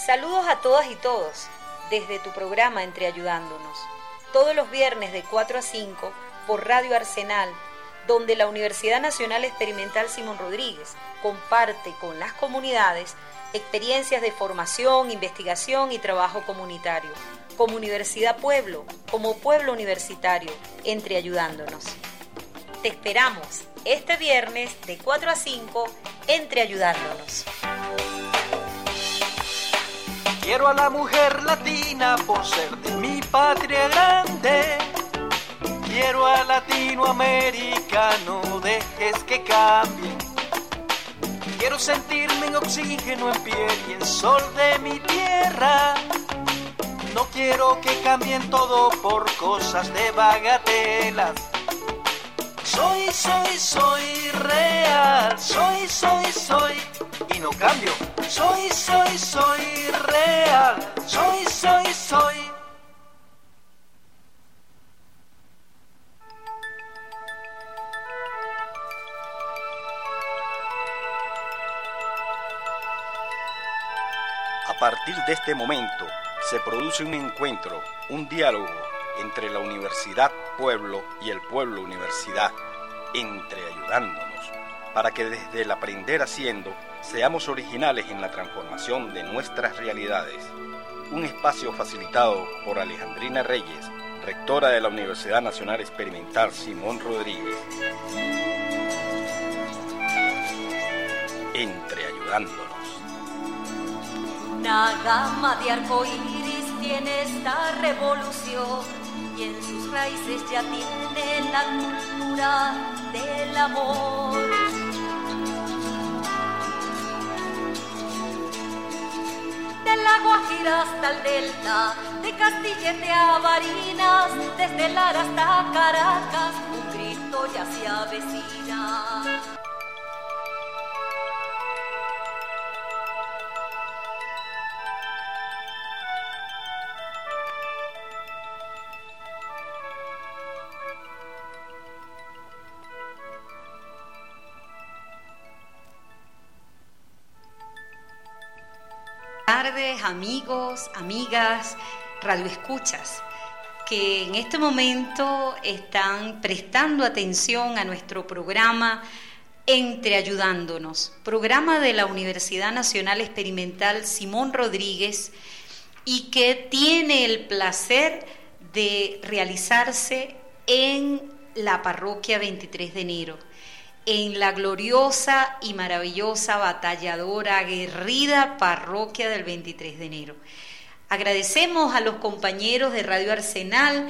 Saludos a todas y todos desde tu programa Entre Ayudándonos, todos los viernes de 4 a 5 por Radio Arsenal, donde la Universidad Nacional Experimental Simón Rodríguez comparte con las comunidades experiencias de formación, investigación y trabajo comunitario. Como Universidad Pueblo, como pueblo universitario, Entre Ayudándonos. Te esperamos este viernes de 4 a 5, Entre Ayudándonos. Quiero a la mujer latina por ser de mi patria grande. Quiero a Latinoamérica, no dejes que cambie. Quiero sentirme en oxígeno, en piel y en sol de mi tierra. No quiero que cambien todo por cosas de bagatelas. Soy real, soy y no cambio. Soy real, soy. A partir de este momento se produce un encuentro, un diálogo entre la Universidad Pueblo y el Pueblo Universidad, Entre Ayudándonos, para que desde el aprender haciendo seamos originales en la transformación de nuestras realidades. Un espacio facilitado por Alejandrina Reyes, rectora de la Universidad Nacional Experimental Simón Rodríguez. Entre Ayudándonos. Una gama de arcoíris tiene esta revolución y en sus raíces ya tiene la cultura del amor. De la Guajira hasta el Delta, de Castillete a Barinas, desde Lara hasta Caracas, un grito ya se avecina. Buenas tardes, amigos, amigas, radioescuchas, que en este momento están prestando atención a nuestro programa Entre Ayudándonos, programa de la Universidad Nacional Experimental Simón Rodríguez y que tiene el placer de realizarse en la parroquia 23 de enero. En la gloriosa y maravillosa, batalladora, aguerrida parroquia del 23 de enero. Agradecemos a los compañeros de Radio Arsenal,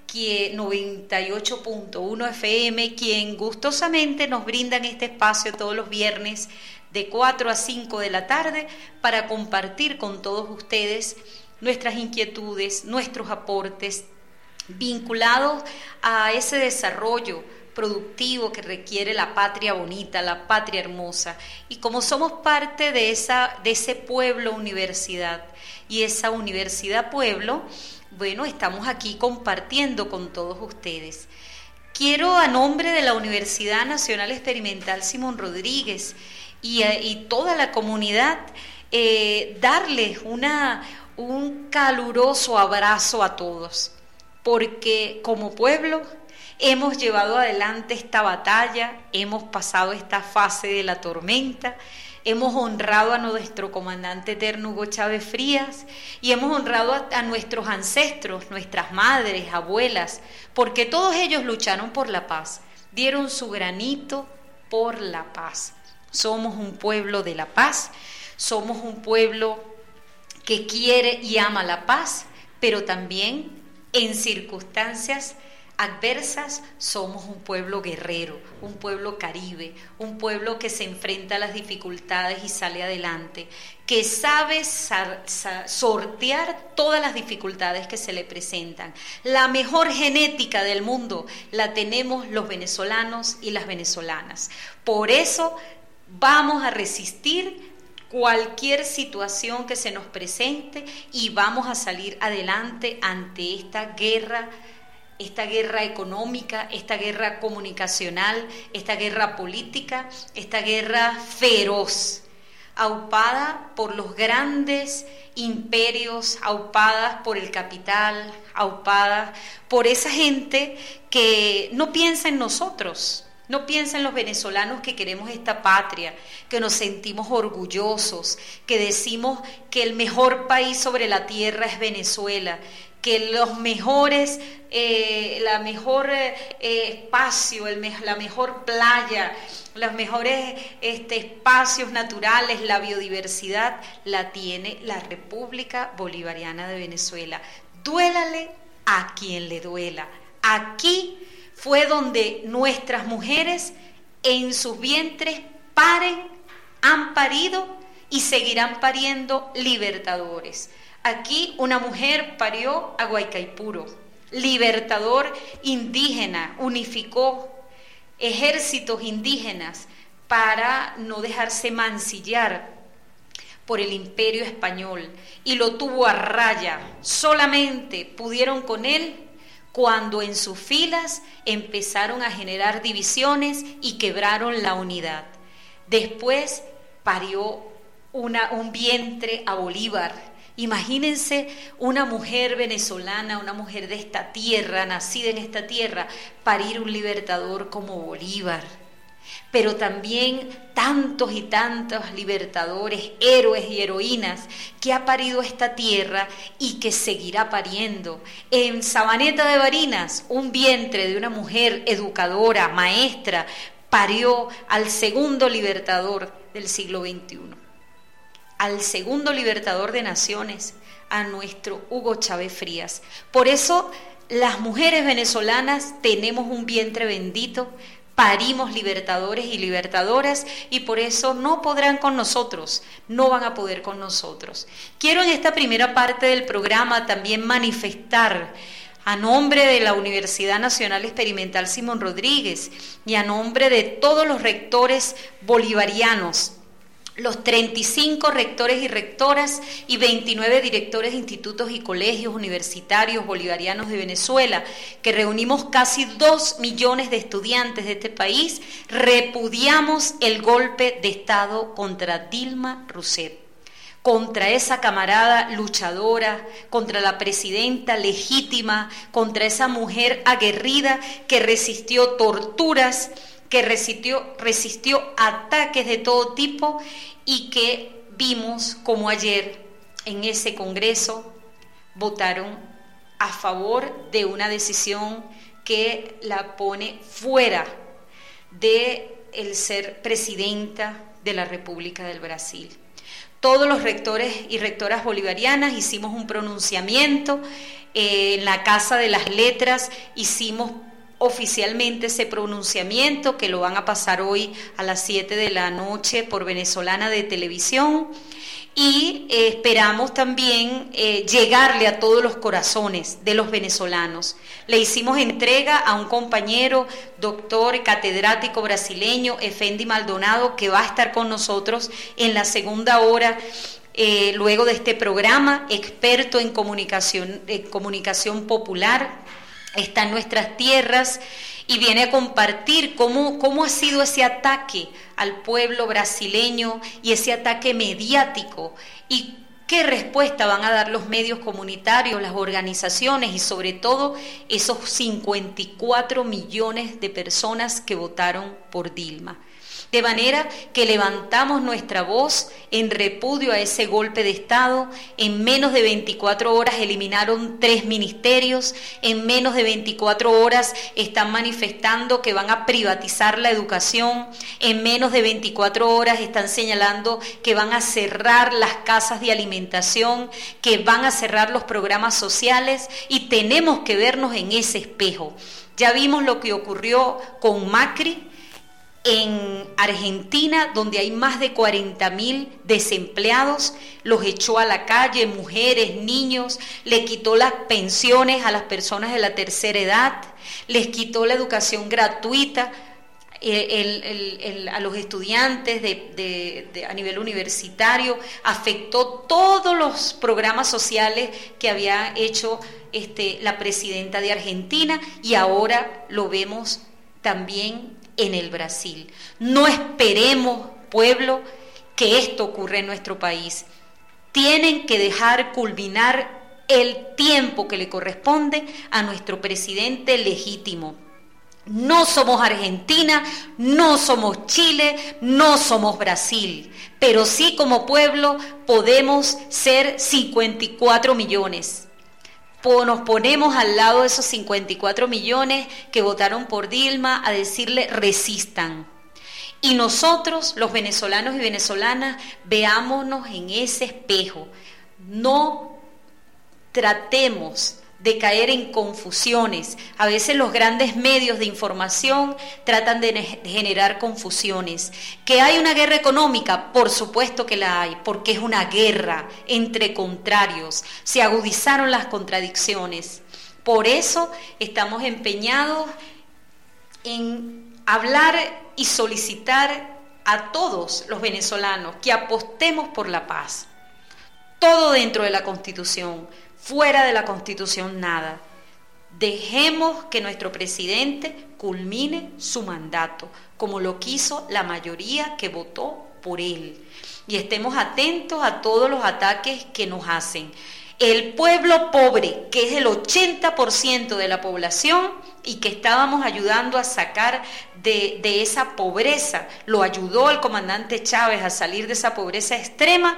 98.1 FM, quien gustosamente nos brindan este espacio todos los viernes de 4 a 5 de la tarde para compartir con todos ustedes nuestras inquietudes, nuestros aportes vinculados a ese desarrollo productivo que requiere la patria bonita, la patria hermosa. Y como somos parte de ese pueblo universidad y esa universidad pueblo, bueno, estamos aquí compartiendo con todos ustedes. Quiero, a nombre de la Universidad Nacional Experimental Simón Rodríguez y toda la comunidad, darles un caluroso abrazo a todos, porque como pueblo hemos llevado adelante esta batalla, hemos pasado esta fase de la tormenta, hemos honrado a nuestro comandante eterno Hugo Chávez Frías y hemos honrado a nuestros ancestros, nuestras madres, abuelas, porque todos ellos lucharon por la paz, dieron su granito por la paz. Somos un pueblo de la paz, somos un pueblo que quiere y ama la paz, pero también en circunstancias adversas somos un pueblo guerrero, un pueblo caribe, un pueblo que se enfrenta a las dificultades y sale adelante, que sabe sortear todas las dificultades que se le presentan. La mejor genética del mundo la tenemos los venezolanos y las venezolanas. Por eso vamos a resistir cualquier situación que se nos presente y vamos a salir adelante ante esta guerra económica, esta guerra comunicacional, esta guerra política, esta guerra feroz. aupada por los grandes imperios, aupadas por el capital, aupadas por esa gente que no piensa en nosotros, no piensa en los venezolanos que queremos esta patria, que nos sentimos orgullosos, que decimos que el mejor país sobre la tierra es Venezuela, que los mejores, la mejor espacio, la mejor playa, los mejores espacios naturales, la biodiversidad, la tiene la República Bolivariana de Venezuela. Duélale a quien le duela. Aquí fue donde nuestras mujeres en sus vientres han parido y seguirán pariendo libertadores. Aquí una mujer parió a Guaycaipuro, libertador indígena, unificó ejércitos indígenas para no dejarse mancillar por el imperio español, y lo tuvo a raya. Solamente pudieron con él cuando en sus filas empezaron a generar divisiones y quebraron la unidad. Después parió un vientre a Bolívar. Imagínense una mujer venezolana, una mujer de esta tierra, nacida en esta tierra, parir un libertador como Bolívar. Pero también tantos y tantos libertadores, héroes y heroínas que ha parido esta tierra y que seguirá pariendo. En Sabaneta de Barinas, un vientre de una mujer educadora, maestra, parió al segundo libertador del siglo XXI. Al segundo libertador de naciones, a nuestro Hugo Chávez Frías. Por eso las mujeres venezolanas tenemos un vientre bendito, parimos libertadores y libertadoras, y por eso no podrán con nosotros, no van a poder con nosotros. Quiero en esta primera parte del programa también manifestar a nombre de la Universidad Nacional Experimental Simón Rodríguez y a nombre de todos los rectores bolivarianos, los 35 rectores y rectoras y 29 directores de institutos y colegios universitarios bolivarianos de Venezuela, que reunimos casi 2 millones de estudiantes de este país, repudiamos el golpe de Estado contra Dilma Rousseff, contra esa camarada luchadora, contra la presidenta legítima, contra esa mujer aguerrida que resistió torturas, que resistió ataques de todo tipo, y que vimos como ayer en ese Congreso votaron a favor de una decisión que la pone fuera de el ser presidenta de la República del Brasil. Todos los rectores y rectoras bolivarianas hicimos un pronunciamiento, en la Casa de las Letras hicimos oficialmente ese pronunciamiento, que lo van a pasar hoy a las 7 de la noche por Venezolana de Televisión, y esperamos también llegarle a todos los corazones de los venezolanos. Le hicimos entrega a un compañero, doctor catedrático brasileño, Efendi Maldonado, que va a estar con nosotros en la segunda hora, luego de este programa, experto en comunicación popular. Está en nuestras tierras y viene a compartir cómo ha sido ese ataque al pueblo brasileño y ese ataque mediático, y qué respuesta van a dar los medios comunitarios, las organizaciones y sobre todo esos 54 millones de personas que votaron por Dilma. De manera que levantamos nuestra voz en repudio a ese golpe de Estado. En menos de 24 horas eliminaron 3 ministerios, en menos de 24 horas están manifestando que van a privatizar la educación, en menos de 24 horas están señalando que van a cerrar las casas de alimentación, que van a cerrar los programas sociales, y tenemos que vernos en ese espejo. Ya vimos lo que ocurrió con Macri en Argentina, donde hay más de 40.000 desempleados, los echó a la calle, mujeres, niños, le quitó las pensiones a las personas de la tercera edad, les quitó la educación gratuita a los estudiantes a nivel universitario, afectó todos los programas sociales que había hecho la presidenta de Argentina, y ahora lo vemos también en el Brasil. No esperemos, pueblo, que esto ocurre en nuestro país. Tienen que dejar culminar el tiempo que le corresponde a nuestro presidente legítimo. No somos Argentina, no somos Chile, no somos Brasil, pero sí como pueblo podemos ser 54 millones. Nos ponemos al lado de esos 54 millones que votaron por Dilma a decirle resistan. Y nosotros, los venezolanos y venezolanas, veámonos en ese espejo. No tratemos de caer en confusiones. A veces los grandes medios de información tratan de generar confusiones. ¿Que hay una guerra económica? Por supuesto que la hay, porque es una guerra entre contrarios. Se agudizaron las contradicciones. Por eso estamos empeñados en hablar y solicitar a todos los venezolanos que apostemos por la paz. Todo dentro de la Constitución. Fuera de la Constitución, nada. Dejemos que nuestro presidente culmine su mandato, como lo quiso la mayoría que votó por él. Y estemos atentos a todos los ataques que nos hacen. El pueblo pobre, que es el 80% de la población y que estábamos ayudando a sacar de esa pobreza, lo ayudó el comandante Chávez a salir de esa pobreza extrema.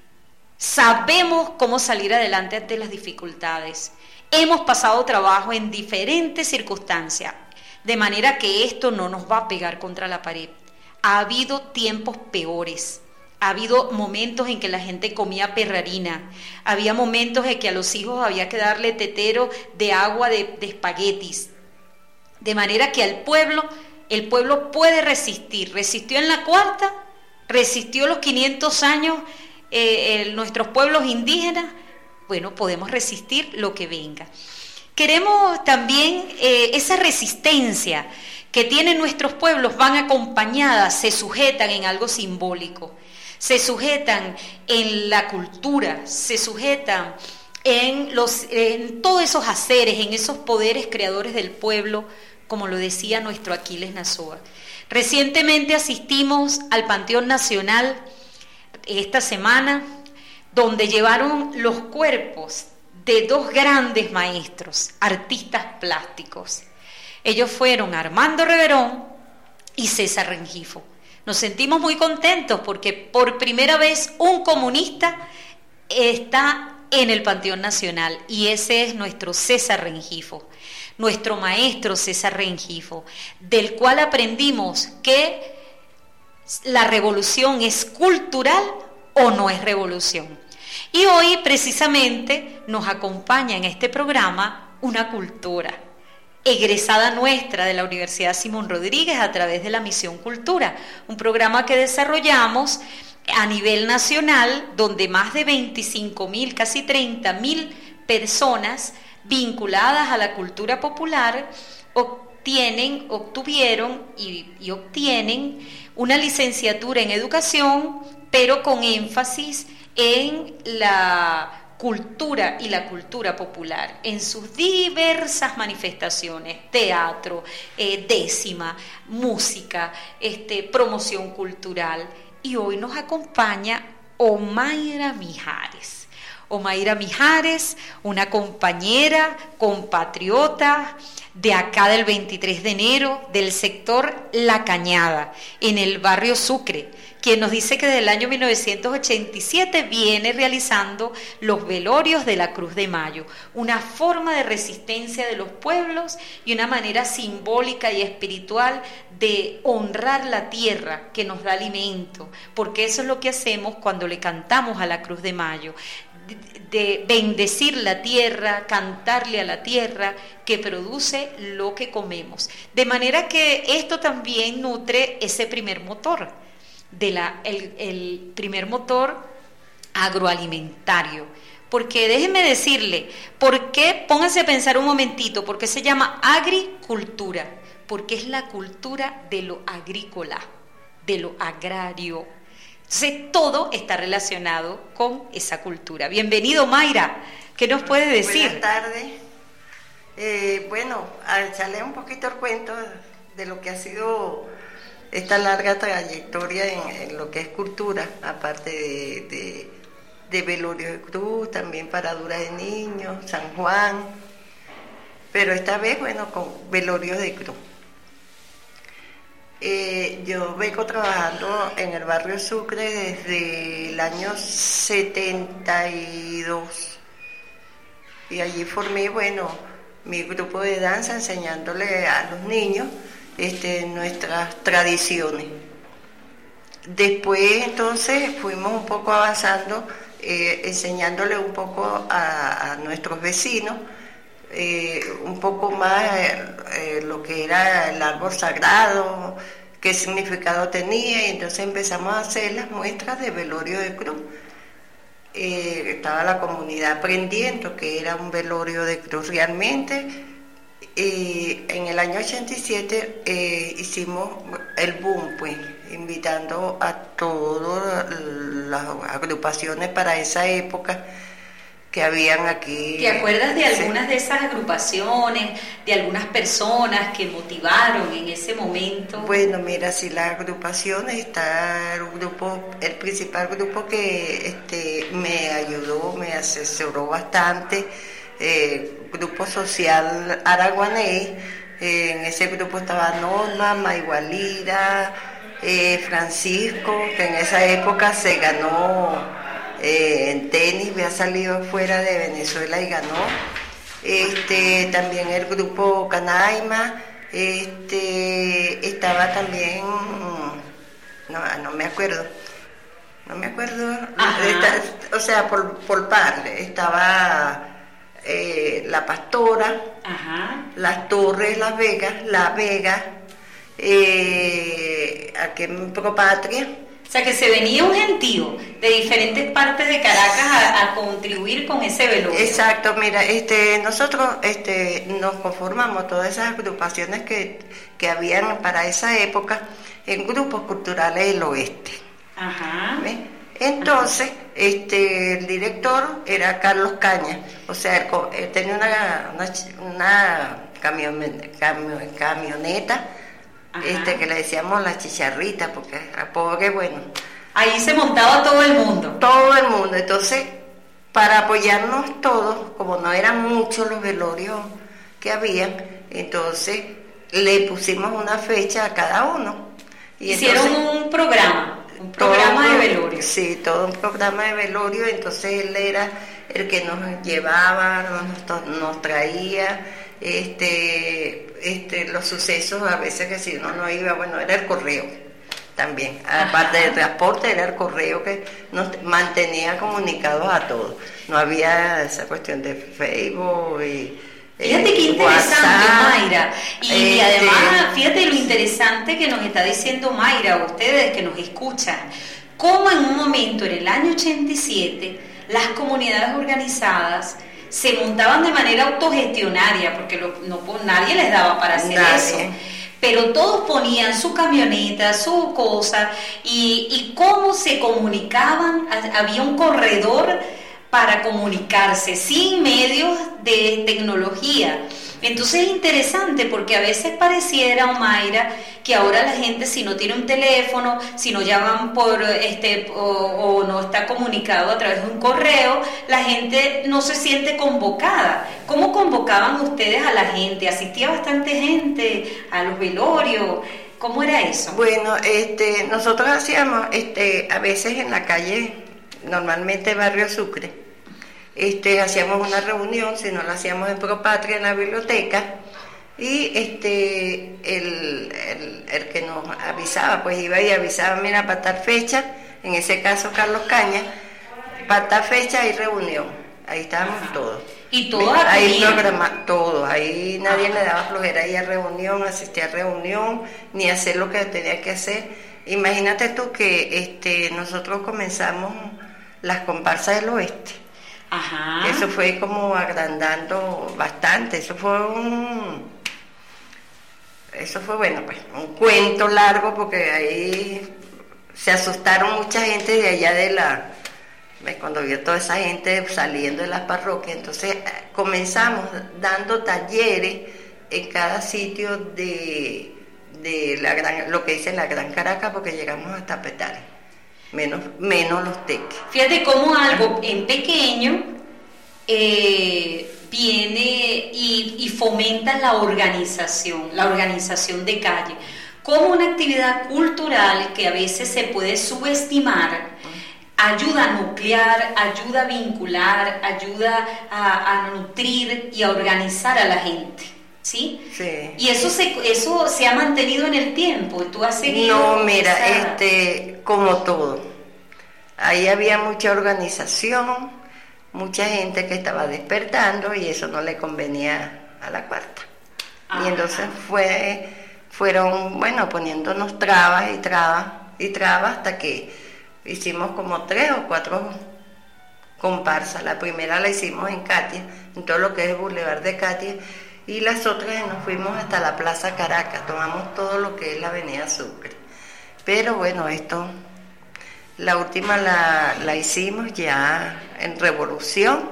Sabemos cómo salir adelante ante las dificultades. Hemos pasado trabajo en diferentes circunstancias, de manera que esto no nos va a pegar contra la pared. Ha habido tiempos peores. Ha habido momentos en que la gente comía perrarina. Había momentos en que a los hijos había que darle tetero de agua de espaguetis. De manera que el pueblo puede resistir. Resistió en la cuarta, resistió los 500 años nuestros pueblos indígenas. Bueno, podemos resistir lo que venga. Queremos también esa resistencia que tienen nuestros pueblos, van acompañadas, se sujetan en algo simbólico, se sujetan en la cultura, se sujetan en todos esos haceres, en esos poderes creadores del pueblo, como lo decía nuestro Aquiles Nazoa. Recientemente asistimos al Panteón Nacional esta semana, donde llevaron los cuerpos de dos grandes maestros, artistas plásticos. Ellos fueron Armando Reverón y César Rengifo. Nos sentimos muy contentos porque por primera vez un comunista está en el Panteón Nacional, y ese es nuestro César Rengifo, nuestro maestro César Rengifo, del cual aprendimos que la revolución es cultural o no es revolución. Y hoy precisamente nos acompaña en este programa una cultora, egresada nuestra de la Universidad Simón Rodríguez a través de la Misión Cultura, un programa que desarrollamos a nivel nacional, donde más de 25.000, casi 30.000 personas vinculadas a la cultura popular obtuvieron y obtienen una licenciatura en educación, pero con énfasis en la cultura y la cultura popular, en sus diversas manifestaciones: teatro, décima, música, promoción cultural. Y hoy nos acompaña Omaira Mijares. Omaira Mijares, una compañera, compatriota de acá del 23 de enero, del sector La Cañada, en el barrio Sucre, quien nos dice que desde el año 1987 viene realizando los velorios de la Cruz de Mayo, una forma de resistencia de los pueblos y una manera simbólica y espiritual de honrar la tierra que nos da alimento, porque eso es lo que hacemos cuando le cantamos a la Cruz de Mayo, de bendecir la tierra, cantarle a la tierra que produce lo que comemos. De manera que esto también nutre ese primer motor, el primer motor agroalimentario. Porque déjenme decirle, ¿por qué? Pónganse a pensar un momentito, ¿por qué se llama agricultura? Porque es la cultura de lo agrícola, de lo agrario. Entonces todo está relacionado con esa cultura. Bienvenido, Mayra. ¿Qué nos puedes decir? Buenas tardes. Bueno, al echarle un poquito el cuento de lo que ha sido esta larga trayectoria en lo que es cultura, aparte de Velorio de Cruz, también Paradura de Niños, San Juan, pero esta vez, bueno, con Velorio de Cruz. Yo vengo trabajando en el barrio Sucre desde el año 72 y allí formé, bueno, mi grupo de danza enseñándole a los niños nuestras tradiciones. Después entonces fuimos un poco avanzando, enseñándole un poco a nuestros vecinos, un poco más lo que era el árbol sagrado, qué significado tenía, y entonces empezamos a hacer las muestras de Velorio de Cruz. Estaba la comunidad aprendiendo que era un Velorio de Cruz realmente. En el año 87 hicimos el boom, pues, invitando a todas las agrupaciones para esa época que habían aquí. ¿Te acuerdas de algunas de esas agrupaciones, de algunas personas que motivaron en ese momento? Bueno, mira, si las agrupaciones, está el principal grupo que me ayudó, me asesoró bastante, Grupo Social Araguaney. En ese grupo estaba Norma, Maigualira, Francisco, que en esa época se ganó en tenis, había salido fuera de Venezuela y ganó. También el grupo Canaima, estaba también, no me acuerdo, o sea, por par, estaba La Pastora, ajá, Las Torres, La Vega, aquí en Propatria. O sea, que se venía un gentío de diferentes partes de Caracas a contribuir con ese velorio. Exacto, mira, nosotros nos conformamos, todas esas agrupaciones que habían para esa época, en grupos culturales del oeste. Ajá. ¿Ves? Entonces, ajá, el director era Carlos Caña, o sea, él tenía una camioneta, que le decíamos la chicharrita, porque era pobre, bueno. Ahí se montaba todo el mundo. Todo el mundo. Entonces, para apoyarnos todos, como no eran muchos los velorios que había, entonces le pusimos una fecha a cada uno. Y hicieron entonces, un programa de velorio. Sí, todo un programa de velorio. Entonces él era el que nos llevaba, nos traía los sucesos, a veces que si uno no iba, bueno, era el correo también, aparte del transporte, era el correo que nos mantenía comunicados a todos. No había esa cuestión de Facebook y fíjate qué interesante, WhatsApp, Mayra, y además fíjate lo interesante que nos está diciendo Mayra, ustedes que nos escuchan, cómo en un momento en el año 87 las comunidades organizadas se montaban de manera autogestionaria, porque nadie les daba para hacer eso, pero todos ponían su camioneta, su cosa, y cómo se comunicaban. Había un corredor para comunicarse sin medios de tecnología. Entonces es interesante porque a veces pareciera, Mayra, que ahora la gente, si no tiene un teléfono, si no llaman por o no está comunicado a través de un correo, la gente no se siente convocada. ¿Cómo convocaban ustedes a la gente? ¿Asistía bastante gente a los velorios? ¿Cómo era eso? Bueno, nosotros hacíamos a veces en la calle, normalmente Barrio Sucre, hacíamos una reunión, si no la hacíamos en Propatria, en la biblioteca, y el que nos avisaba, pues iba y avisaba, mira, para tal fecha, en ese caso Carlos Caña, para tal fecha hay reunión, ahí estábamos todos. Y todos ahí todos, ahí nadie le daba flojera ir a reunión, asistir a reunión, ni hacer lo que tenía que hacer. Imagínate tú que nosotros comenzamos las comparsas del oeste. Ajá. Eso fue como agrandando bastante, eso fue bueno, pues un cuento largo, porque ahí se asustaron mucha gente de allá cuando vio toda esa gente saliendo de las parroquias. Entonces comenzamos dando talleres en cada sitio de de lo que dice la Gran Caracas, porque llegamos hasta Petare, menos los teques. Fíjate cómo algo en pequeño viene y fomenta la organización de calle, como una actividad cultural que a veces se puede subestimar. Ayuda a nuclear, ayuda a vincular, ayuda a nutrir y a organizar a la gente, ¿sí? Sí. Y eso se ha mantenido en el tiempo. ¿Tú has seguido? No, mira, como todo. Ahí había mucha organización, mucha gente que estaba despertando y eso no le convenía a la cuarta. Y entonces fueron, poniéndonos trabas hasta que hicimos como 3 o 4 comparsas. La primera la hicimos en Katia, en todo lo que es el Boulevard de Katia, y las otras nos fuimos hasta la Plaza Caracas, tomamos todo lo que es la Avenida Sucre. Pero bueno, la última la hicimos ya en Revolución,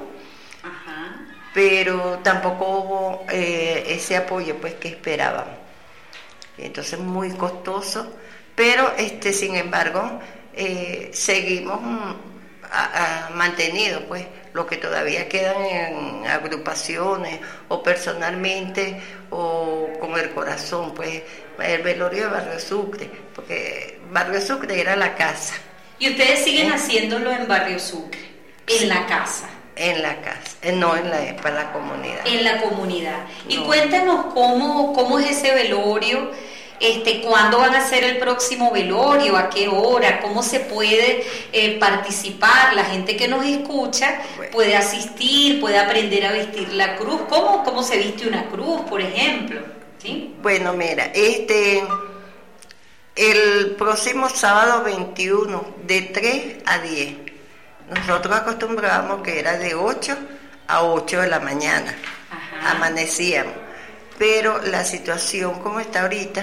pero tampoco hubo ese apoyo pues que esperábamos. Entonces muy costoso, pero sin embargo seguimos mantenido pues lo que todavía quedan en agrupaciones o personalmente o con el corazón, pues el velorio de Barrio Sucre, porque Barrio Sucre era la casa. ¿Y ustedes siguen haciéndolo en Barrio Sucre, en la casa? En la casa, no para la comunidad. En la comunidad. Y cuéntanos cómo es ese velorio. ¿Cuándo van a hacer el próximo velorio? ¿A qué hora? ¿Cómo se puede participar? La gente que nos escucha puede asistir, puede aprender a vestir la cruz. ¿Cómo se viste una cruz, por ejemplo? ¿Sí? Bueno, mira, el próximo sábado 21, de 3 a 10, nosotros acostumbrábamos que era de 8 a 8 de la mañana. Amanecíamos. Pero la situación como está ahorita,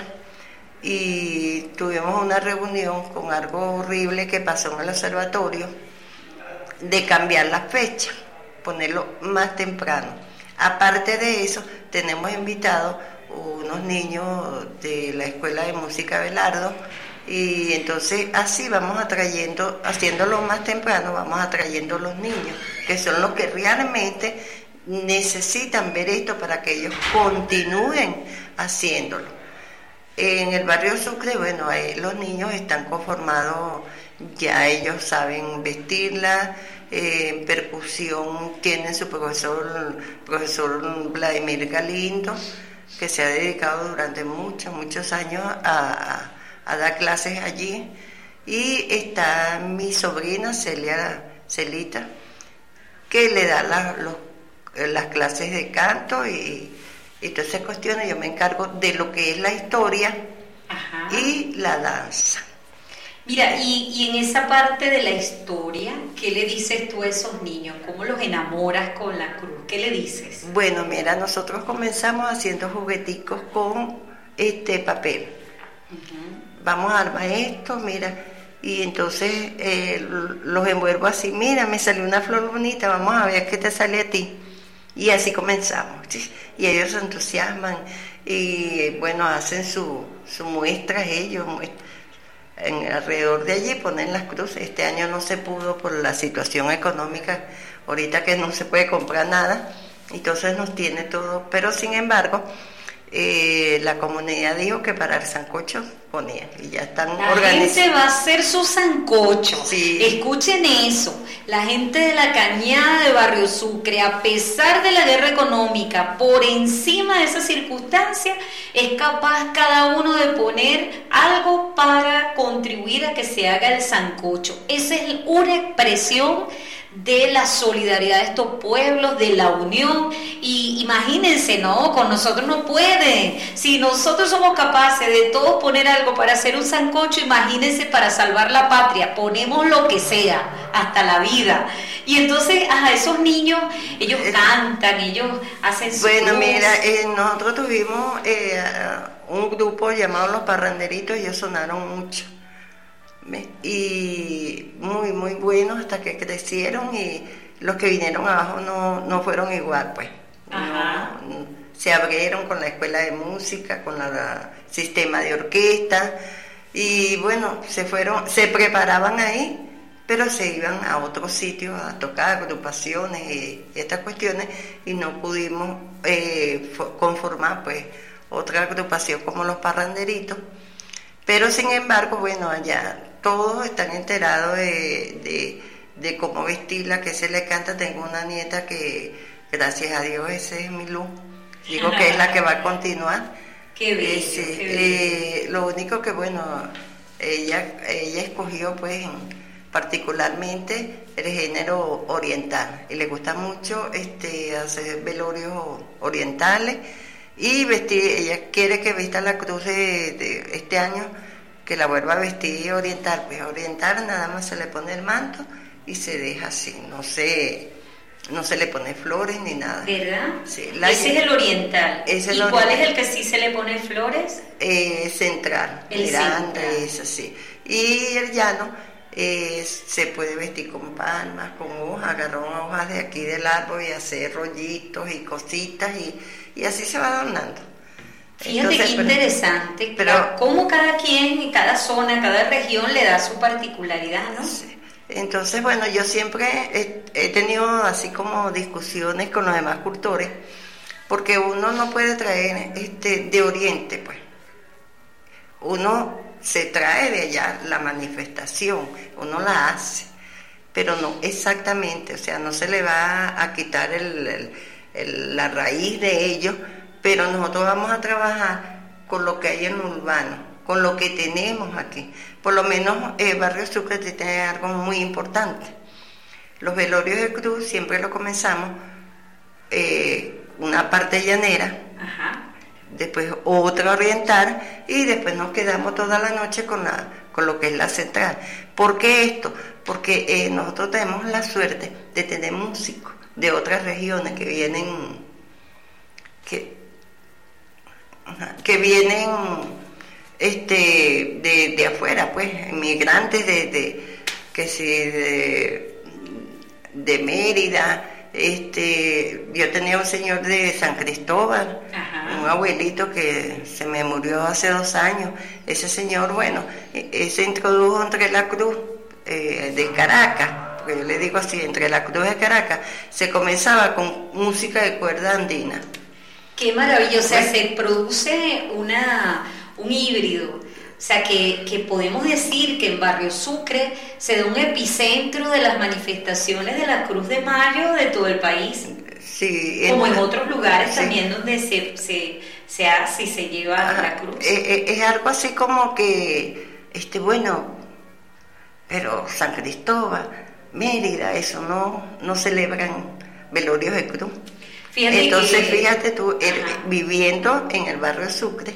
y tuvimos una reunión con algo horrible que pasó en el observatorio, de cambiar la fecha, ponerlo más temprano. Aparte de eso, tenemos invitados unos niños de la Escuela de Música Belardo, y entonces así vamos atrayendo, haciéndolo más temprano, vamos atrayendo los niños, que son los que realmente necesitan ver esto para que ellos continúen haciéndolo. En el Barrio Sucre, los niños están conformados, ya ellos saben vestirla, en percusión tienen su profesor Vladimir Galindo, que se ha dedicado durante muchos años a dar clases allí, y está mi sobrina Celita, que le da las clases de canto y todas esas cuestiones. Yo me encargo de lo que es la historia y la danza. Mira, y en esa parte de la historia, ¿qué le dices tú a esos niños? ¿Cómo los enamoras con la cruz? ¿Qué le dices? Bueno, mira, nosotros comenzamos haciendo jugueticos con papel. Vamos a armar esto, mira, y entonces los envuelvo así, mira, me salió una flor bonita, vamos a ver qué te sale a ti. Y así comenzamos, ¿sí? Y ellos se entusiasman y hacen su muestras ellos, alrededor de allí ponen las cruces. Este año no se pudo por la situación económica, ahorita que no se puede comprar nada, entonces nos tiene todo, pero sin embargo la comunidad dijo que para el sancocho ponían y ya están organizados. La gente va a hacer su sancocho. Sí. Escuchen eso. La gente de la Cañada de Barrio Sucre, a pesar de la guerra económica, por encima de esa circunstancia, es capaz cada uno de poner algo para contribuir a que se haga el sancocho. Esa es una expresión de la solidaridad de estos pueblos, de la unión. Y imagínense, ¿no? Con nosotros no pueden. Si nosotros somos capaces de todos poner algo para hacer un sancocho, imagínense para salvar la patria, ponemos lo que sea, hasta la vida. Y entonces esos niños, ellos cantan, ellos hacen su mira, nosotros tuvimos un grupo llamado Los Parranderitos, y ellos sonaron mucho. Y muy buenos hasta que crecieron, y los que vinieron abajo no fueron igual, pues. se abrieron con la escuela de música, con el sistema de orquesta, y bueno, se preparaban ahí, pero se iban a otros sitios a tocar agrupaciones y estas cuestiones, y no pudimos conformar pues otra agrupación como los Parranderitos. Pero sin embargo, bueno, allá todos están enterados de cómo vestirla, que se le canta. Tengo una nieta que, gracias a Dios, esa es mi luz. Digo que es la que va a continuar. Qué bello, qué bello. Lo único que, bueno, ella escogió pues particularmente el género oriental, y le gusta mucho hacer velorios orientales y vestir. Ella quiere que vista la cruz de este año, que la vuelva a vestir oriental. Pues oriental nada más se le pone el manto y se deja así, no se le pone flores ni nada. ¿Verdad? Sí, ese es el oriental. ¿Y cuál es el que sí se le pone flores? Central, Miranda, es así. Y el llano se puede vestir con palmas, con hojas, agarrar hojas de aquí del árbol y hacer rollitos y cositas, y así se va adornando. Fíjate qué interesante, pero cómo cada quien, cada zona, cada región le da su particularidad, ¿no? Sí. Entonces, bueno, yo siempre he tenido así como discusiones con los demás cultores, porque uno no puede traer de Oriente, pues. Uno se trae de allá la manifestación, uno la hace, pero no exactamente, o sea, no se le va a quitar la raíz de ellos, pero nosotros vamos a trabajar con lo que hay en lo urbano, con lo que tenemos aquí. Por lo menos el barrio Sucre tiene algo muy importante. Los velorios de cruz siempre lo comenzamos una parte llanera, ajá, después otra oriental, y después nos quedamos toda la noche con lo que es la central. ¿Por qué esto? Porque nosotros tenemos la suerte de tener músicos de otras regiones que vienen de afuera, pues, inmigrantes de Mérida. Yo tenía un señor de San Cristóbal, ajá, un abuelito que se me murió hace 2 años. Ese señor, bueno, se introdujo entre la cruz de Caracas, porque yo le digo así, entre la cruz de Caracas, se comenzaba con música de cuerda andina. Qué maravilloso, o sea, se produce un híbrido, o sea, que podemos decir que en Barrio Sucre se da un epicentro de las manifestaciones de la Cruz de Mayo de todo el país. Sí, como en otros lugares, sí, también donde se hace y se lleva la cruz. Es algo así como que, bueno, pero San Cristóbal, Mérida, eso no celebran velorios de cruz. Entonces, fíjate tú, viviendo en el barrio Sucre,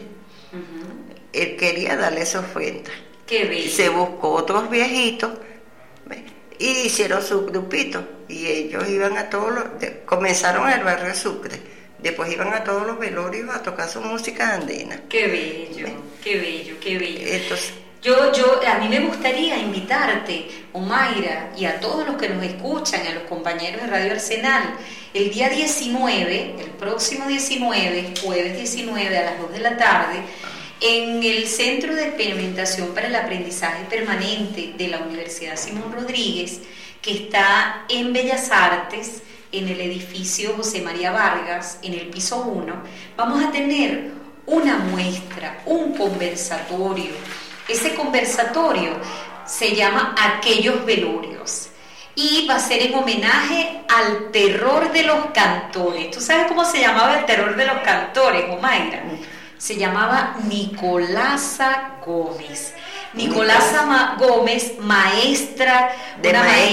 él quería darle esa ofrenda. Qué bello. Se buscó otros viejitos y hicieron su grupito, y ellos iban a comenzaron en el barrio Sucre, después iban a todos los velorios a tocar su música andina. Qué bello, qué bello, qué bello. Entonces, a mí me gustaría invitarte, Omaira, y a todos los que nos escuchan, a los compañeros de Radio Arsenal, el día 19, el próximo 19, jueves 19 a las 2 de la tarde, en el Centro de Experimentación para el Aprendizaje Permanente de la Universidad Simón Rodríguez, que está en Bellas Artes, en el edificio José María Vargas, en el piso 1, vamos a tener una muestra, un conversatorio. Ese conversatorio se llama Aquellos Velorios y va a ser en homenaje al terror de los cantores. ¿Tú sabes cómo se llamaba el terror de los cantores, Omaira? Se llamaba Nicolasa Gómez. Nicolasa Gómez, maestra de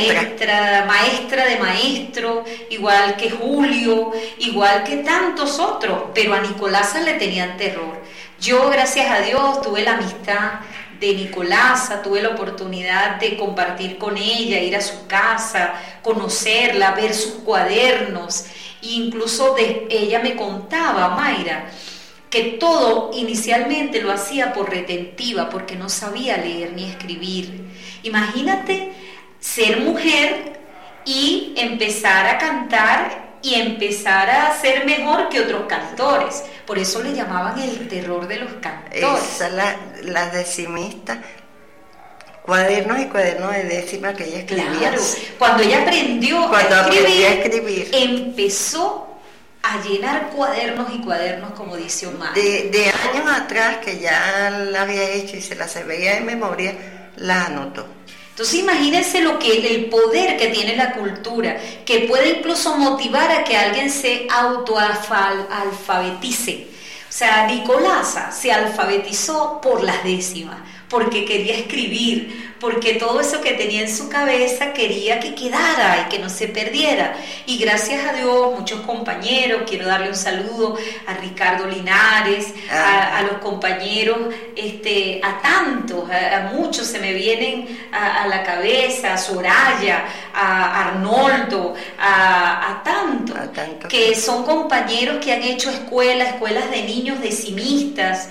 maestro, igual que Julio, igual que tantos otros, pero a Nicolasa le tenían terror. Yo, gracias a Dios, tuve la amistad de Nicolasa, tuve la oportunidad de compartir con ella, ir a su casa, conocerla, ver sus cuadernos, e incluso ella me contaba, Mayra, que todo inicialmente lo hacía por retentiva, porque no sabía leer ni escribir. Imagínate ser mujer y empezar a cantar y empezar a ser mejor que otros cantores. Por eso le llamaban el terror de los cantores. Esa la decimista, cuadernos y cuadernos de décima que ella escribía. Claro, cuando ella aprendió a escribir, empezó a llenar cuadernos y cuadernos, como dice Omar. De años atrás, que ya la había hecho y se la veía de memoria, la anotó. Entonces imagínense lo que el poder que tiene la cultura, que puede incluso motivar a que alguien se autoalfabetice. O sea, Nicolasa se alfabetizó por las décimas, porque quería escribir, porque todo eso que tenía en su cabeza quería que quedara y que no se perdiera. Y gracias a Dios, muchos compañeros, quiero darle un saludo a Ricardo Linares, a los compañeros, a tantos, a muchos se me vienen a la cabeza, a Soraya, a Arnoldo, a tantos, que son compañeros que han hecho escuelas de niños decimistas,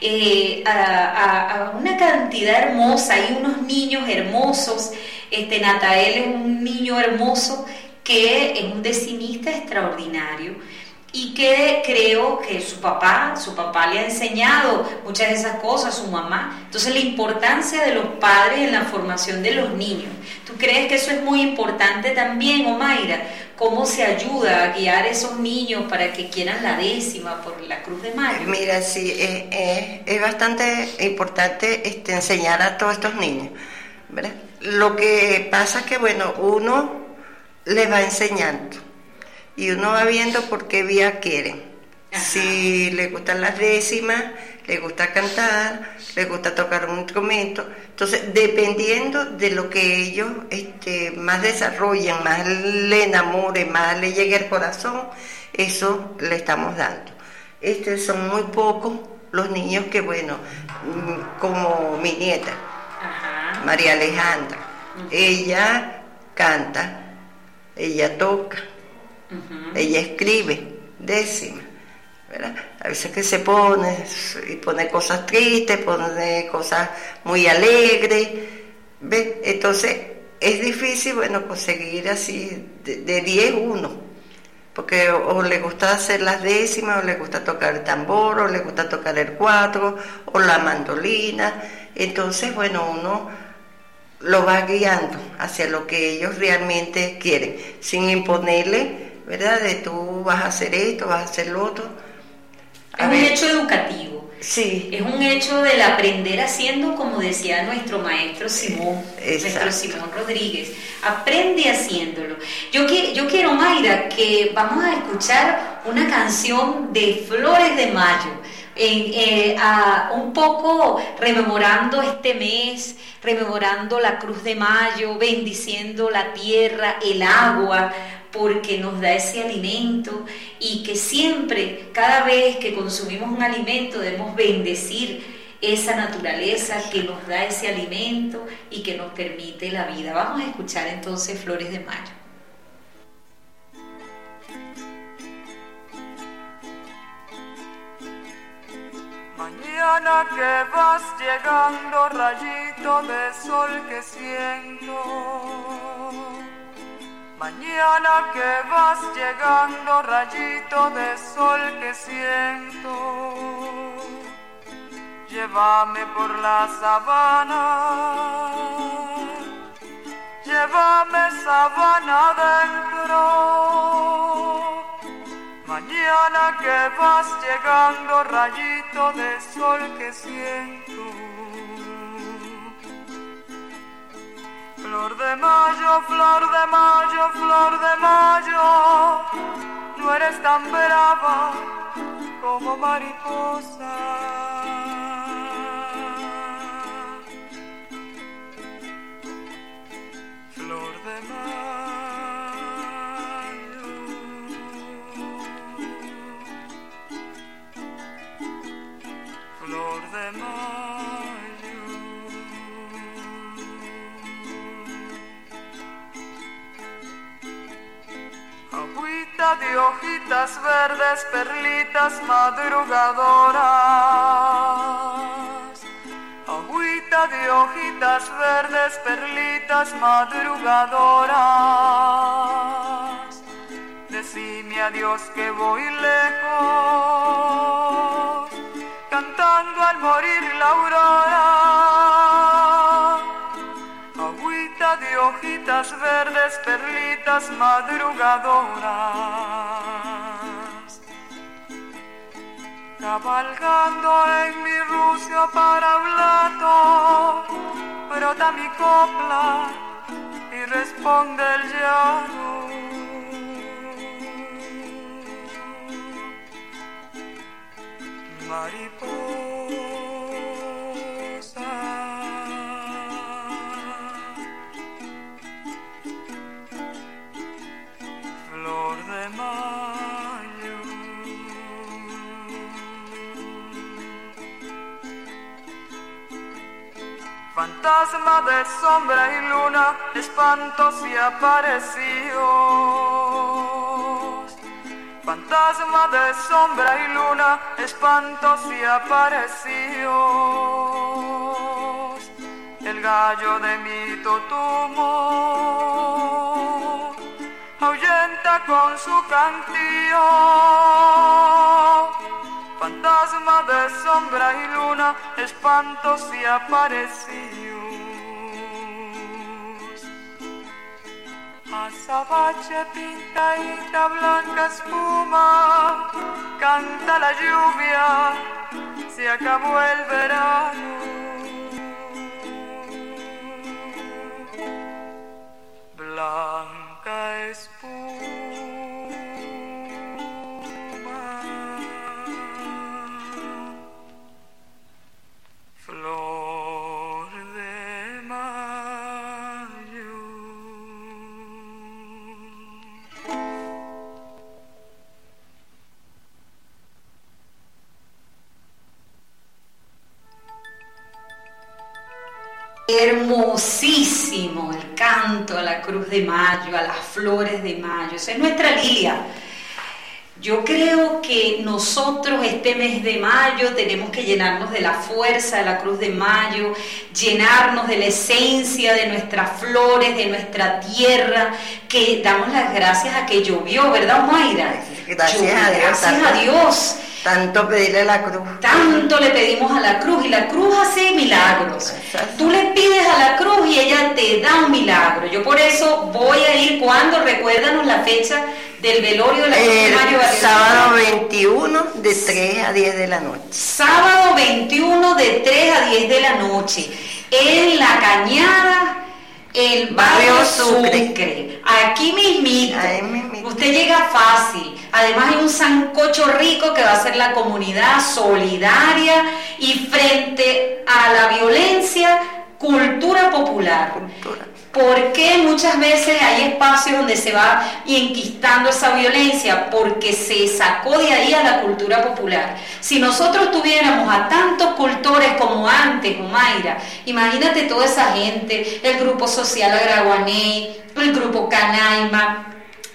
a una cantidad hermosa. Hay unos niños hermosos. Natael es un niño hermoso que es un decimista extraordinario y que creo que su papá le ha enseñado muchas de esas cosas, su mamá. Entonces la importancia de los padres en la formación de los niños. ¿Tú crees que eso es muy importante también, Omaira? ¿Cómo se ayuda a guiar a esos niños para que quieran la décima por la Cruz de Mayo? Mira, sí, es bastante importante enseñar a todos estos niños, ¿verdad? Lo que pasa es que, bueno, uno les va enseñando y uno va viendo por qué vía quieren. Ajá. Si les gustan las décimas, les gusta cantar, les gusta tocar un instrumento. Entonces, dependiendo de lo que ellos más desarrollen, más le enamoren, más le llegue al corazón, eso le estamos dando. Son muy pocos los niños que, bueno, como mi nieta, ajá, María Alejandra, ella canta, ella toca, ella escribe décima, ¿verdad? A veces que se pone cosas tristes, pone cosas muy alegres, ¿ves? Entonces es difícil, bueno, conseguir así de 10 uno, porque o le gusta hacer las décimas, o le gusta tocar el tambor, o le gusta tocar el cuatro, o la mandolina. Entonces, bueno, uno lo va guiando hacia lo que ellos realmente quieren, sin imponerle, ¿verdad? De tú vas a hacer esto, vas a hacer lo otro. Es un hecho educativo. Sí. Es un hecho del aprender haciendo, como decía nuestro maestro Simón, nuestro Simón Rodríguez. Aprende haciéndolo. Yo quiero, Mayra, que vamos a escuchar una canción de Flores de Mayo. Un poco rememorando este mes, rememorando la Cruz de Mayo, bendiciendo la tierra, el agua, porque nos da ese alimento, y que siempre, cada vez que consumimos un alimento, debemos bendecir esa naturaleza que nos da ese alimento y que nos permite la vida. Vamos a escuchar entonces Flores de Mayo. Mañana que vas llegando, rayito de sol que siento. Mañana que vas llegando, rayito de sol que siento. Llévame por la sabana, llévame sabana adentro. Mañana que vas llegando, rayito de sol que siento. Flor de mayo, flor de mayo, flor de mayo, no eres tan brava como mariposa. Flor de mayo, flor de mayo. Agüita de hojitas verdes, perlitas madrugadoras. Agüita de hojitas verdes, perlitas madrugadoras. Decime adiós que voy lejos, cantando al morir la aurora, agüita de hojitas verdes, perlitas madrugadoras, cabalgando en mi rucio parablato, brota mi copla y responde el llano. Mariposa, flor de mayo, fantasma de sombra y luna, espantos y aparecidos. Fantasma de sombra y luna, espantos y aparecidos. El gallo de mi totumo ahuyenta con su cantillo. Fantasma de sombra y luna, espantos y aparecidos. Azabache pintadita, blanca espuma, canta la lluvia, se acabó el verano. Blanca espuma, flor de mayo. Hermosísimo el canto a la Cruz de Mayo, a las flores de mayo. Esa es nuestra Lilia. Yo creo que nosotros este mes de mayo tenemos que llenarnos de la fuerza de la Cruz de Mayo, llenarnos de la esencia de nuestras flores, de nuestra tierra, que damos las gracias a que llovió, ¿verdad, Mayra? Gracias a Dios. Gracias a Dios. Tanto pedirle a la cruz. Tanto le pedimos a la cruz, y la cruz hace milagros. Exacto. Tú le pides a la cruz y ella te da un milagro. Yo por eso voy a ir, cuando recuérdanos la fecha del velorio de la Cruz de Mayo. Sábado 21 de 3 a 10 de la noche. Sábado 21 de 3 a 10 de la noche. En La Cañada, el barrio Sucre. Aquí mismito. Ahí mismito. Usted llega fácil. Además hay un sancocho rico que va a ser la comunidad solidaria y frente a la violencia, cultura popular. Cultura. ¿Por qué muchas veces hay espacios donde se va enquistando esa violencia? Porque se sacó de ahí a la cultura popular. Si nosotros tuviéramos a tantos cultores como antes, Mayra, imagínate toda esa gente, el Grupo Social Agraguané, el Grupo Canaima,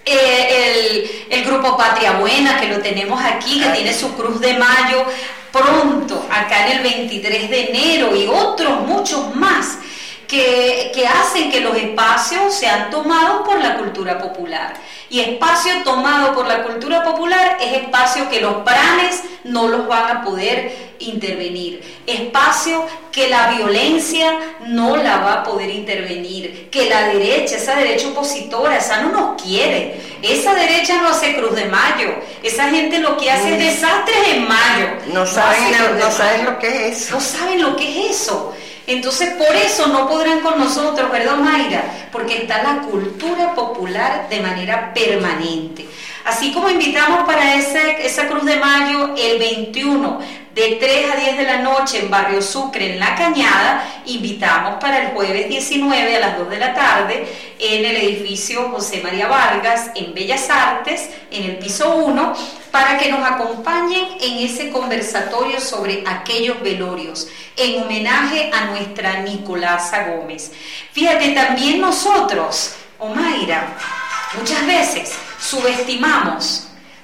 el Grupo Patria Buena, que lo tenemos aquí, que tiene su Cruz de Mayo pronto, acá en el 23 de enero, y otros muchos más, que hacen que los espacios sean tomados por la cultura popular. Y espacio tomado por la cultura popular es espacio que los pranes no los van a poder intervenir. Espacio que la violencia no la va a poder intervenir. Que la derecha, esa derecha opositora, esa no nos quiere. Esa derecha no hace Cruz de Mayo. Esa gente lo que hace es desastres en mayo. No saben lo que es eso. No saben lo que es eso. Entonces, por eso no podrán con nosotros, ¿verdad, Mayra? Porque está la cultura popular de manera permanente. Así como invitamos para esa Cruz de Mayo el 21 de 3 a 10 de la noche en Barrio Sucre, en La Cañada, invitamos para el jueves 19 a las 2 de la tarde en el edificio José María Vargas, en Bellas Artes, en el piso 1, para que nos acompañen en ese conversatorio sobre aquellos velorios, en homenaje a nuestra Nicolasa Gómez. Fíjate, también nosotros, Mayra, muchas veces subestimamos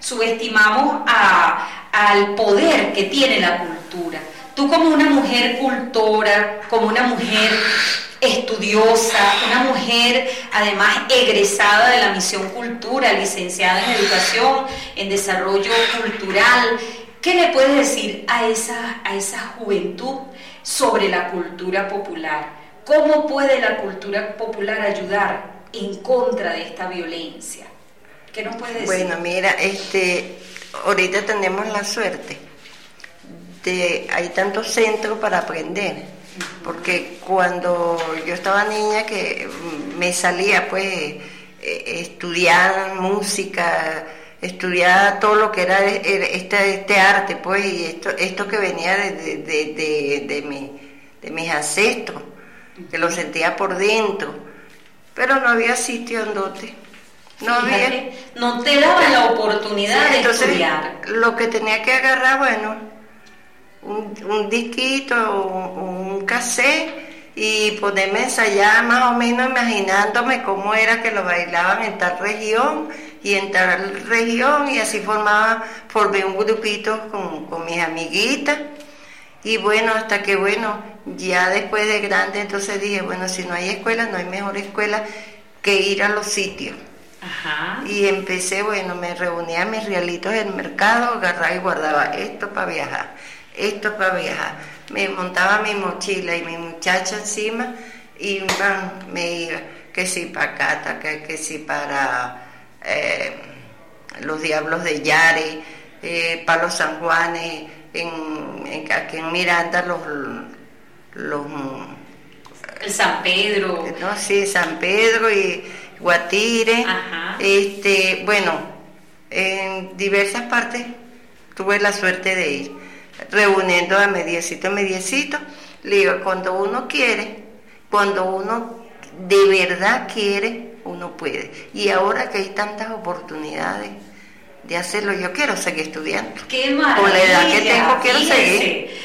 al poder que tiene la cultura. Tú como una mujer cultora, como una mujer estudiosa, una mujer además egresada de la Misión Cultura, licenciada en Educación, en Desarrollo Cultural. ¿Qué le puedes decir a esa juventud sobre la cultura popular? ¿Cómo puede la cultura popular ayudar en contra de esta violencia? ¿Qué nos puede decir? Bueno, mira, ahorita tenemos la suerte hay tantos centros para aprender, porque cuando yo estaba niña que me salía pues estudiar música, estudiar todo lo que era este arte pues, y esto que venía de mis ancestros, que lo sentía por dentro, pero no había sitio donde no te daban la oportunidad de estudiar. Lo que tenía que agarrar, bueno, un disquito, un cassette, y ponerme a ensayar más o menos imaginándome cómo era que lo bailaban en tal región y en tal región, y así formé un grupito con mis amiguitas. Y bueno, hasta que bueno, ya después de grande, entonces dije, bueno, si no hay escuela, no hay mejor escuela que ir a los sitios. Ajá. Y empecé, bueno, me reunía mis realitos en el mercado, agarraba y guardaba esto para viajar, me montaba mi mochila y mi muchacha encima y me iba, que si para Cata, que si para los Diablos de Yare, para los San Juanes, aquí en Miranda el San Pedro. No, sí, San Pedro y Guatire. Ajá. Bueno, en diversas partes tuve la suerte de ir, reuniendo a mediecito, le digo, cuando uno quiere, cuando uno de verdad quiere, uno puede. Y ahora que hay tantas oportunidades de hacerlo, yo quiero seguir estudiando. ¡Qué maravilla! Con la edad que tengo, quiero seguir.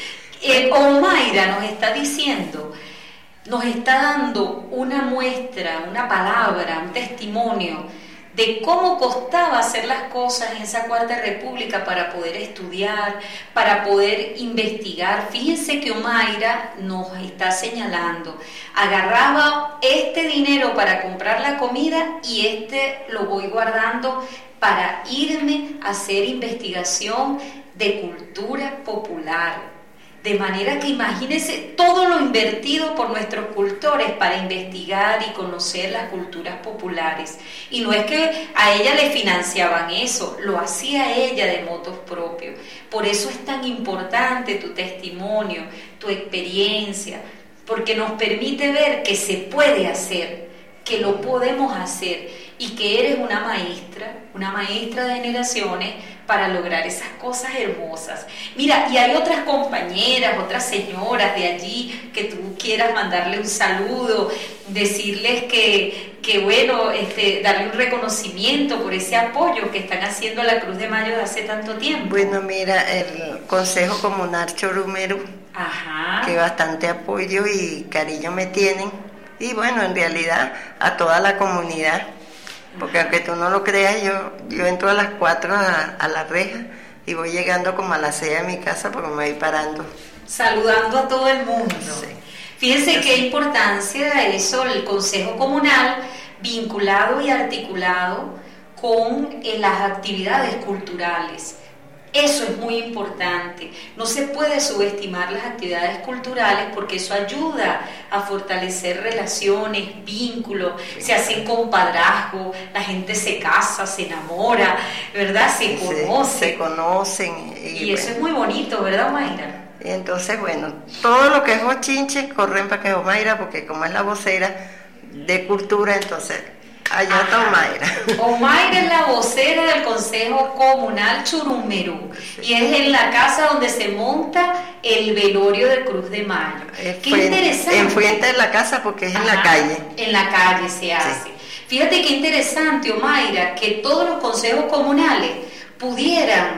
Omaira nos está diciendo, nos está dando una muestra, una palabra, un testimonio de cómo costaba hacer las cosas en esa Cuarta República para poder estudiar, para poder investigar. Fíjense que Omaira nos está señalando, agarraba este dinero para comprar la comida y lo voy guardando para irme a hacer investigación de cultura popular. De manera que imagínense todo lo invertido por nuestros cultores para investigar y conocer las culturas populares. Y no es que a ella le financiaban eso, lo hacía ella de motos propios. Por eso es tan importante tu testimonio, tu experiencia, porque nos permite ver que se puede hacer, que lo podemos hacer y que eres una maestra de generaciones para lograr esas cosas hermosas. Mira, y hay otras compañeras, otras señoras de allí que tú quieras mandarle un saludo, decirles que bueno, darle un reconocimiento por ese apoyo que están haciendo a la Cruz de Mayo desde hace tanto tiempo. Bueno, mira, el Consejo Comunal Chorumeru, ajá, que bastante apoyo y cariño me tienen, y bueno, en realidad a toda la comunidad. Porque aunque tú no lo creas, yo entro a las 4 a la reja y voy llegando como a las 6 a mi casa porque me voy parando. Saludando a todo el mundo. Sí. Fíjense qué importancia da eso, el Consejo Comunal vinculado y articulado con las actividades culturales. Eso es muy importante. No se puede subestimar las actividades culturales porque eso ayuda a fortalecer relaciones, vínculos, se hacen compadrazgos, la gente se casa, se enamora, ¿verdad? Se conoce. Se conocen. Y eso es muy bonito, ¿verdad, Omaira? Entonces, bueno, todo lo que es bochinche corren para que Omaira, porque como es la vocera de cultura, entonces allá está Omaira. Omaira es la vocera del Consejo Comunal Chorumeru y es en la casa donde se monta el velorio de Cruz de Mayo. Qué interesante. Enfrente de la casa porque es en la calle. En la calle se hace. Sí. Fíjate qué interesante, Omaira, que todos los consejos comunales pudieran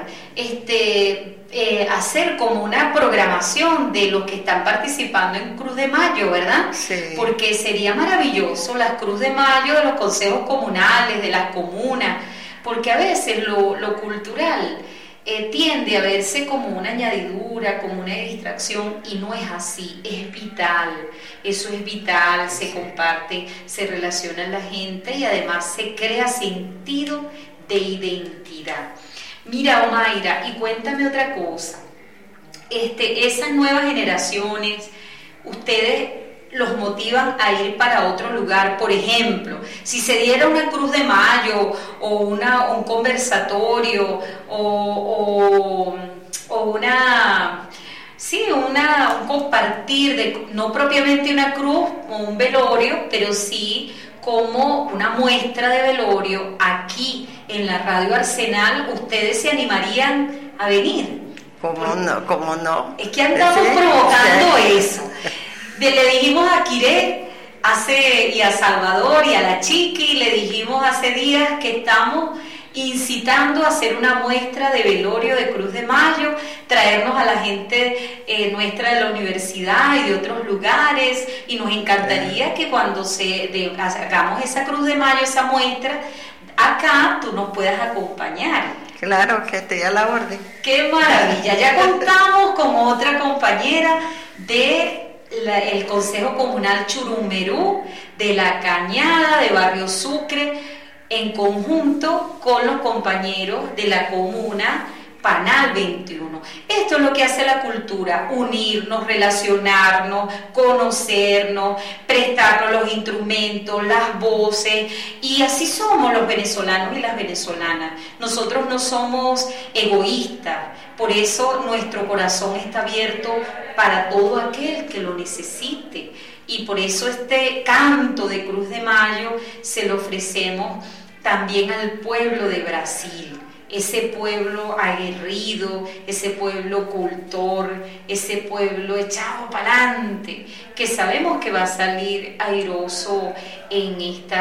hacer como una programación de los que están participando en Cruz de Mayo, ¿verdad? Sí. Porque sería maravilloso las Cruz de Mayo de los consejos comunales, de las comunas, porque a veces lo cultural tiende a verse como una añadidura, como una distracción, y no es así, es vital, eso es vital, se comparte, se relaciona la gente y además se crea sentido de identidad. Mira, Omaira, y cuéntame otra cosa, esas nuevas generaciones, ustedes los motivan a ir para otro lugar. Por ejemplo, si se diera una Cruz de Mayo o un conversatorio o un compartir, no propiamente una cruz o un velorio, pero sí como una muestra de velorio aquí en la Radio Arsenal, ¿ustedes se animarían a venir? ¿Cómo no? ¿Cómo no? Es que andamos provocando eso. Le dijimos a Quiré y a Salvador y a la Chiqui, le dijimos hace días que estamos incitando a hacer una muestra de velorio de Cruz de Mayo, traernos a la gente nuestra de la universidad y de otros lugares, y nos encantaría que cuando hagamos esa Cruz de Mayo, esa muestra, acá tú nos puedas acompañar. Claro, que estoy a la orden. ¡Qué maravilla! Ya contamos con otra compañera del Consejo Comunal Churumberú, de La Cañada, de Barrio Sucre, en conjunto con los compañeros de la comuna Panal 21. Esto es lo que hace la cultura, unirnos, relacionarnos, conocernos, prestarnos los instrumentos, las voces, y así somos los venezolanos y las venezolanas. Nosotros no somos egoístas, por eso nuestro corazón está abierto para todo aquel que lo necesite, y por eso este canto de Cruz de Mayo se lo ofrecemos también al pueblo de Brasil, ese pueblo aguerrido, ese pueblo cultor, ese pueblo echado para adelante, que sabemos que va a salir airoso en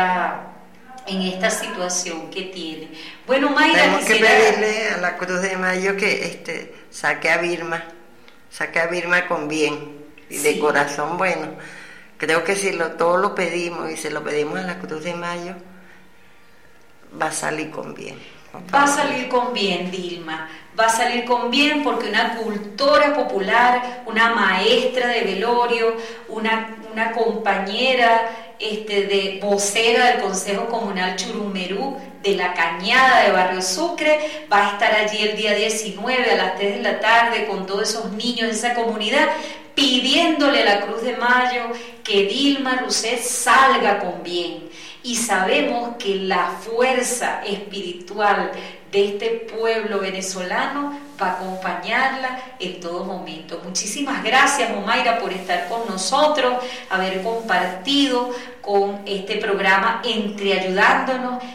esta situación que tiene. Bueno, Mayra, tenemos que pedirle a la Cruz de Mayo que saque a Vilma con bien y de corazón bueno. Creo que si todo lo pedimos y se lo pedimos a la Cruz de Mayo, va a salir con bien. Va a salir con bien, Dilma, va a salir con bien, porque una cultora popular, una maestra de velorio, una compañera de vocera del Consejo Comunal Churumberú, de La Cañada, de Barrio Sucre, va a estar allí el día 19 a las 3 de la tarde con todos esos niños de esa comunidad, pidiéndole a la Cruz de Mayo que Dilma Rousseff salga con bien. Y sabemos que la fuerza espiritual de este pueblo venezolano va a acompañarla en todo momento. Muchísimas gracias, Omaira, por estar con nosotros, haber compartido con este programa Entreayudándonos.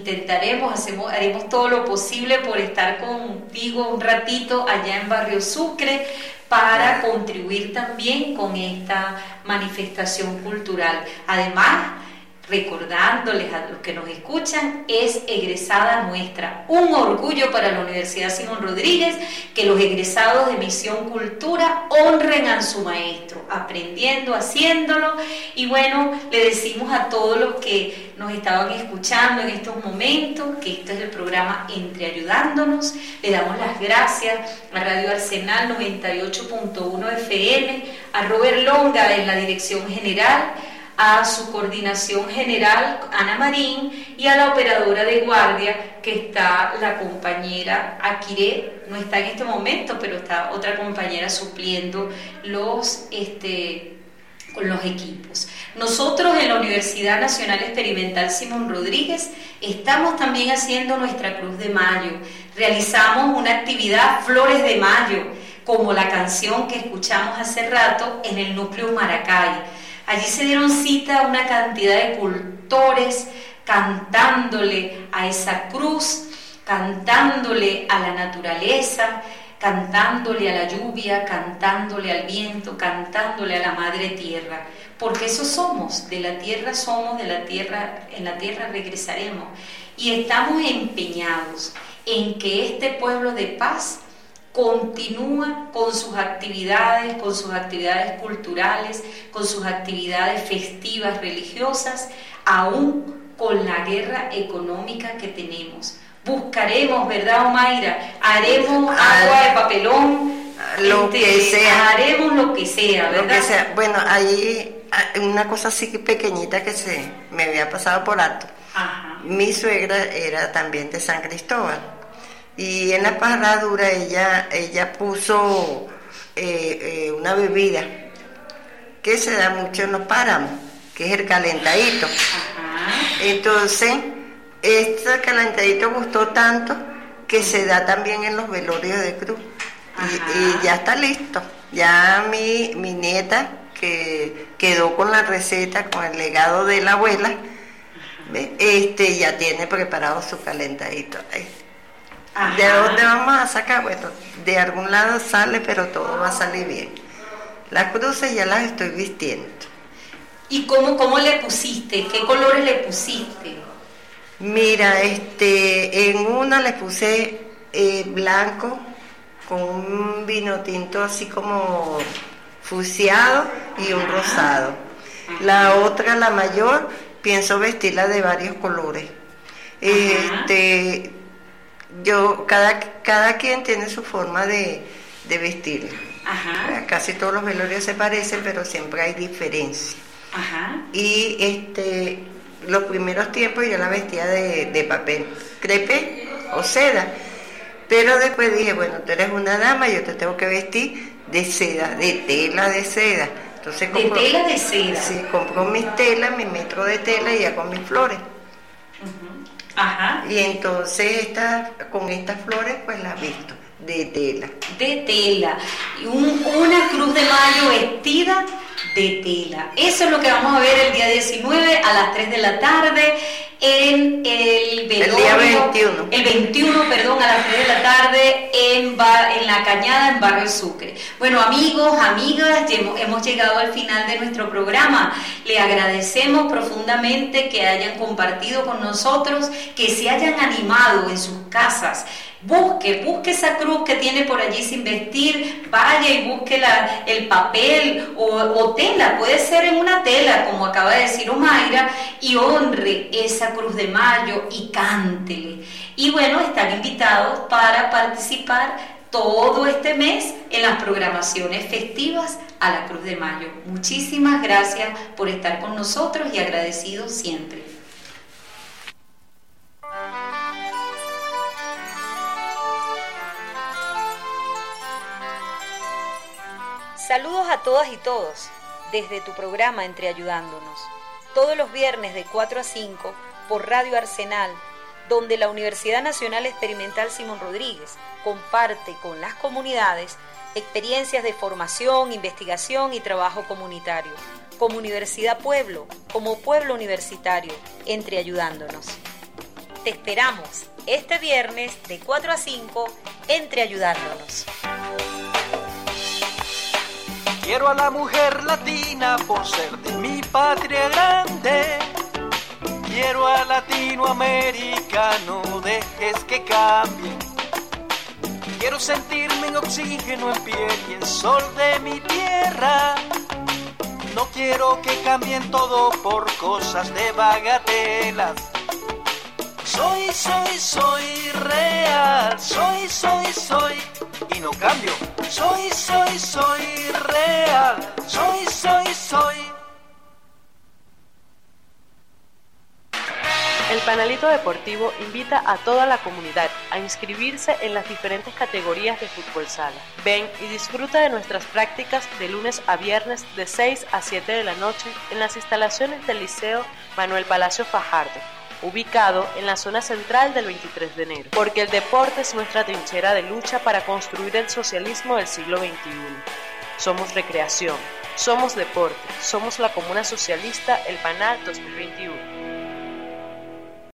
Haremos todo lo posible por estar contigo un ratito allá en Barrio Sucre, para contribuir también con esta manifestación cultural. Además, recordándoles a los que nos escuchan, es egresada nuestra, un orgullo para la Universidad Simón Rodríguez que los egresados de Misión Cultura honren a su maestro, aprendiendo, haciéndolo. Y bueno, le decimos a todos los que nos estaban escuchando en estos momentos que este es el programa Entreayudándonos. Le damos las gracias a Radio Arsenal 98.1 FM, a Robert Longa en la dirección general, a su coordinación general, Ana Marín, y a la operadora de guardia, que está la compañera Aquiré, no está en este momento, pero está otra compañera supliendo con los equipos. Nosotros en la Universidad Nacional Experimental Simón Rodríguez estamos también haciendo nuestra Cruz de Mayo. Realizamos una actividad Flores de Mayo, como la canción que escuchamos hace rato, en el núcleo Maracay. Allí se dieron cita una cantidad de cultores cantándole a esa cruz, cantándole a la naturaleza, cantándole a la lluvia, cantándole al viento, cantándole a la madre tierra, porque eso somos, de la tierra somos, de la tierra, en la tierra regresaremos, y estamos empeñados en que este pueblo de paz continúa con sus actividades culturales, con sus actividades festivas, religiosas, aún con la guerra económica que tenemos, buscaremos, ¿verdad, Omaira? Haremos agua de papelón, lo que sea. Haremos lo que sea, ¿verdad? Lo que sea. Bueno, ahí una cosa así pequeñita que se me había pasado por alto. Ajá. Mi suegra era también de San Cristóbal y en la parradura ella puso una bebida que se da mucho en los páramos, que es el calentadito. Ajá. Entonces, este calentadito gustó tanto que se da también en los velorios de cruz. Y ya está listo. Ya mi nieta, que quedó con la receta, con el legado de la abuela, ya tiene preparado su calentadito. ¿De dónde vamos a sacar? Bueno, de algún lado sale, pero todo va a salir bien. Las cruces ya las estoy vistiendo. ¿Y cómo le pusiste? ¿Qué colores le pusiste? Mira, en una le puse blanco con un vino tinto así como fucsiado y un rosado. La otra, la mayor, pienso vestirla de varios colores. Cada quien tiene su forma de vestirla. Ajá. Casi todos los velorios se parecen, pero siempre hay diferencia. Ajá. Y los primeros tiempos yo la vestía de papel crepé o seda, pero después dije, bueno, tú eres una dama, yo te tengo que vestir de seda, de tela de seda. Entonces tela de seda. Sí, compro mis telas, mi metro de tela y ya con mis flores. Ajá. Y entonces con estas flores pues las visto de tela. De tela. Y una cruz de mayo vestida de tela. Eso es lo que vamos a ver el día 19 a las 3 de la tarde en el velorio. El día 21. El 21, perdón, a las 3 de la tarde en La Cañada, en Barrio Sucre. Bueno, amigos, amigas, hemos llegado al final de nuestro programa. Le agradecemos profundamente que hayan compartido con nosotros, que se hayan animado en sus casas. Busque esa cruz que tiene por allí sin vestir, vaya y busque el papel o tela, puede ser en una tela, como acaba de decir Omaira, y honre esa cruz de mayo y cántele. Y bueno, están invitados para participar todo este mes en las programaciones festivas a la Cruz de Mayo. Muchísimas gracias por estar con nosotros y agradecidos siempre. Saludos a todas y todos, desde tu programa Entre Ayudándonos, todos los viernes de 4 a 5 por Radio Arsenal, donde la Universidad Nacional Experimental Simón Rodríguez comparte con las comunidades experiencias de formación, investigación y trabajo comunitario, como Universidad Pueblo, como pueblo universitario, Entre Ayudándonos. Te esperamos este viernes de 4 a 5, Entre Ayudándonos. Quiero a la mujer latina por ser de mi patria grande. Quiero a Latinoamérica, no dejes que cambie. Quiero sentirme en oxígeno, en piel y en sol de mi tierra. No quiero que cambien todo por cosas de bagatelas. Soy real, soy y no cambio. Soy real, soy. El Panelito Deportivo invita a toda la comunidad a inscribirse en las diferentes categorías de fútbol sala. Ven y disfruta de nuestras prácticas de lunes a viernes de 6 a 7 de la noche en las instalaciones del Liceo Manuel Palacio Fajardo, ubicado en la zona central del 23 de enero, porque el deporte es nuestra trinchera de lucha para construir el socialismo del siglo XXI. Somos recreación, somos deporte, somos la Comuna Socialista El Panal 2021.